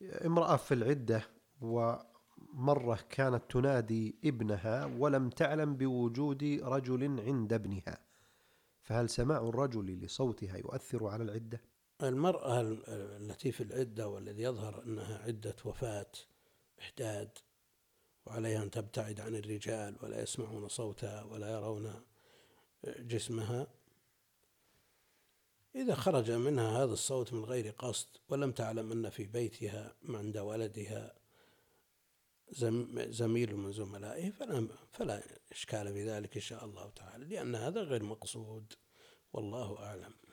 امرأة في العدة ومرة كانت تنادي ابنها ولم تعلم بوجود رجل عند ابنها، فهل سماع الرجل لصوتها يؤثر على العدة؟ المرأة التي في العدة والذي يظهر أنها عدة وفاة إحداد وعليها أن تبتعد عن الرجال ولا يسمعون صوتها ولا يرون جسمها، إذا خرج منها هذا الصوت من غير قصد ولم تعلم أن في بيتها عند ولدها زميل من زملائه فلا إشكال في ذلك إن شاء الله تعالى، لأن هذا غير مقصود، والله أعلم.